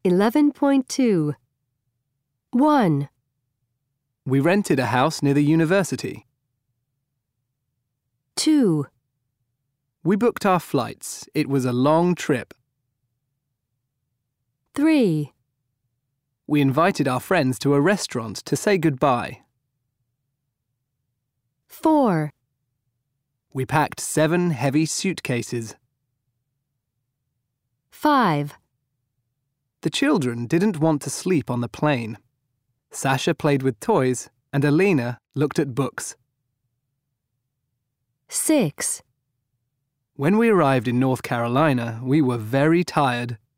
11.2. 1, We rented a house near the university. 2, We booked our flights. It was a long trip. 3, We invited our friends to a restaurant to say goodbye. 4, We packed 7 heavy suitcases. 5, The children didn't want to sleep on the plane. Sasha played with toys and Alina looked at books. 6. When we arrived in North Carolina, we were very tired.